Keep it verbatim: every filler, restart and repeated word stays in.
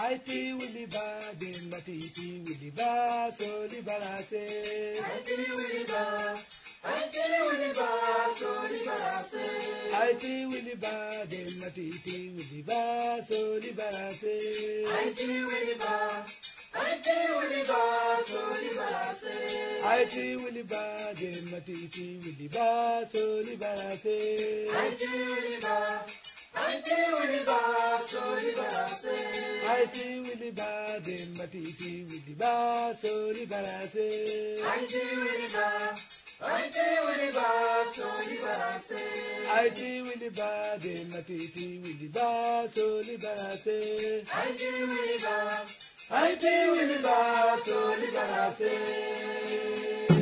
Aiti wili ba de matiti wili ba so li barase. Aiti wili ba, aiti wili ba so li barase. Aiti wili ba de matiti wili ba so li barase. Aiti wili ba, aiti wili ba so li barase. Aiti wili ba de matiti wili ba so li barase. Aiti wili ba. Aiti wili ba so li barase. Aiti wili ba de matiti wili ba so li barase. Aiti wili ba, aiti wili ba so li barase. Aiti wili ba de matiti wili ba so li barase. Aiti wili ba, aiti wili ba so li barase.